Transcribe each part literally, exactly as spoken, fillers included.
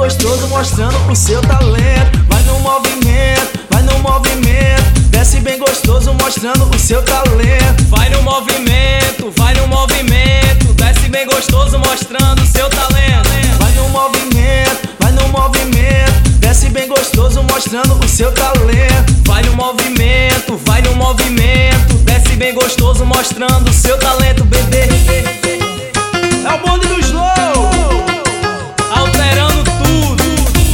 gostoso mostrando o seu talento. Vai no movimento, vai no movimento, desce bem gostoso mostrando o seu talento. Vai no movimento, vai no movimento, desce bem gostoso mostrando o seu talento. Vai no movimento, vai no movimento, desce bem gostoso mostrando o seu talento. Vai no movimento, vai no movimento, desce bem gostoso mostrando o seu talento, bebê. É o bonde do Slow, alterando tudo.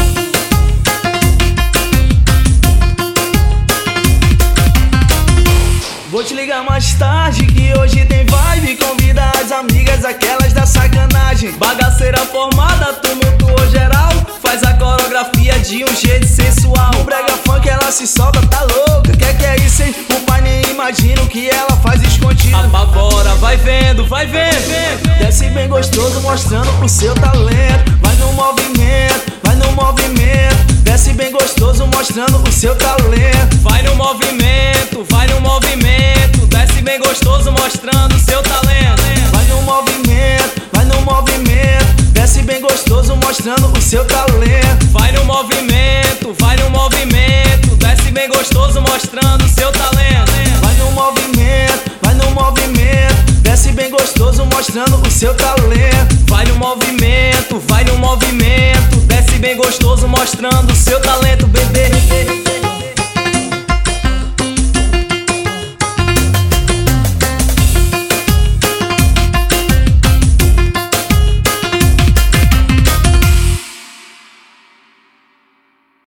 Vou te ligar mais tarde que hoje tem vibe. Convida as amigas, aquelas da sacanagem. Bagaceira formada, tumultuou geral, faz a coreografia de um jeito sensual. No brega funk ela se solta, tá louca. Que que é isso, hein? O pai nem imagina o que ela faz escondido. Apavora, vai vendo, vai vendo. Desce bem gostoso mostrando o seu talento. Vai no movimento, vai no movimento, desce bem gostoso mostrando o seu talento. Vai no movimento, vai no movimento, desce bem gostoso mostrando o seu talento. Vai no movimento, vai no movimento, desce bem gostoso mostrando o seu talento. Vai no movimento, vai no movimento, desce bem gostoso mostrando o seu talento. Vai no movimento, vai no movimento, desce bem gostoso mostrando o seu talento. Vai no movimento, vai no movimento, desce bem gostoso mostrando o seu talento.